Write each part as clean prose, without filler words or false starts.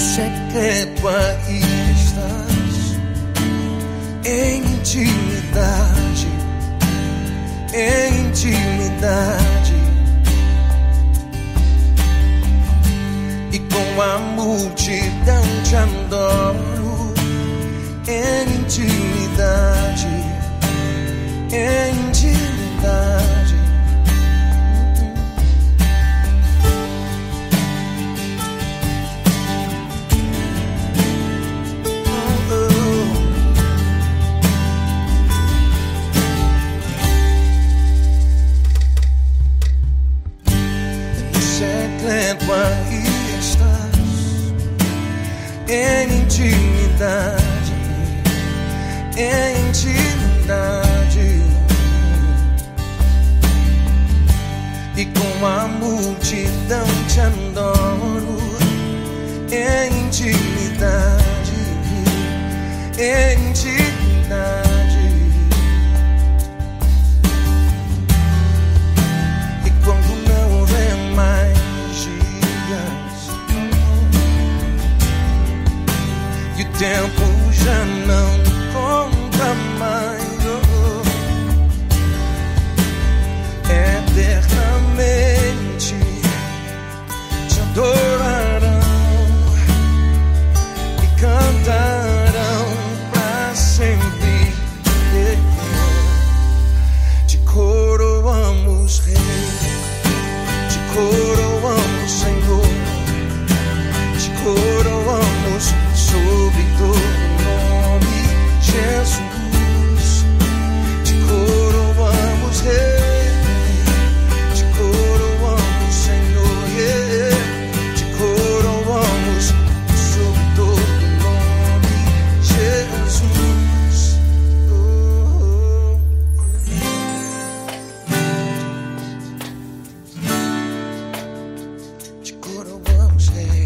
secreto aí estás, em intimidade, em intimidade, e com a multidão te adoro, em intimidade, em intimidade. Secreto aí estás, em intimidade, em intimidade, e com a multidão te adoro, em intimidade, em intimidade, e quando não houver mais e o tempo já não conta mais, eternamente te adorarão e cantarão pra sempre. Te coroamos, Rei, te coroamos, Senhor, te coroamos sobre todo nome, Jesus. Te coroamos, Rei, te coroamos, Senhor, yeah. Te coroamos sobre todo nome, Jesus. Te coroamos, Rei.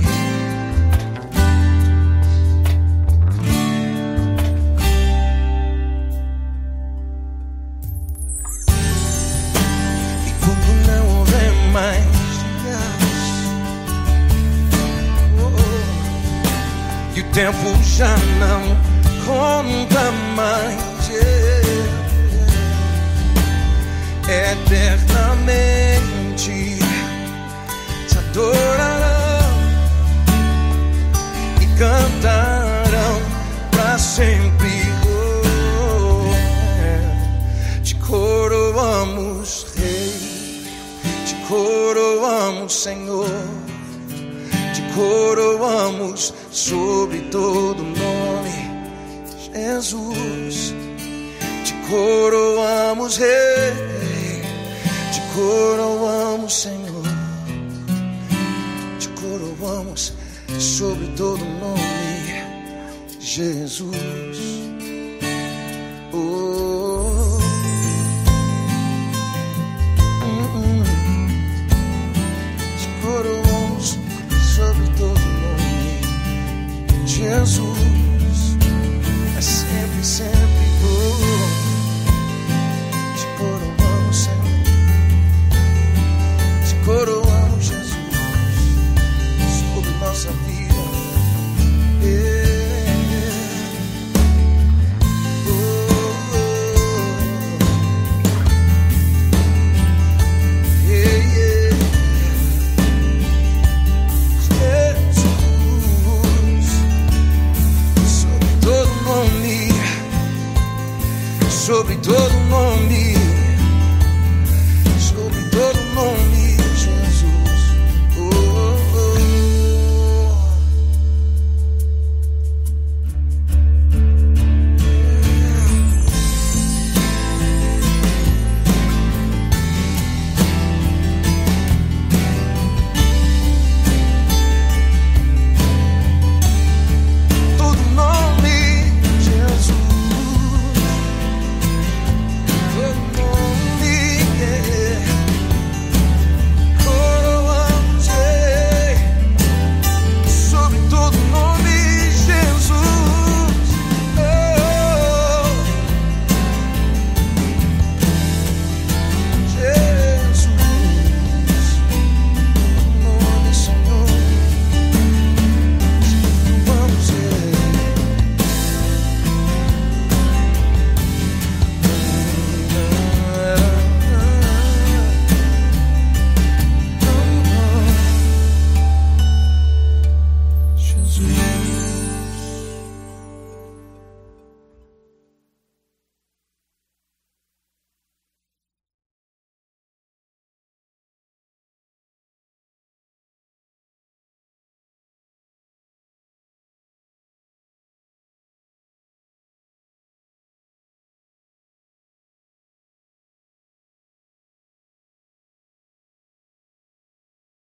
Mais e o tempo já não conta mais, eternamente te adorarão e cantarão pra sempre. Te coroamos, Rei, te coroamos, Senhor, te coroamos sobre todo nome, Jesus. Te coroamos, Rei, te coroamos, Senhor, te coroamos sobre todo nome, Jesus. Jesus, é sempre, sempre te coroamos, Senhor, te coroamos, Jesus, sobre nossa vida, sobre todo nome,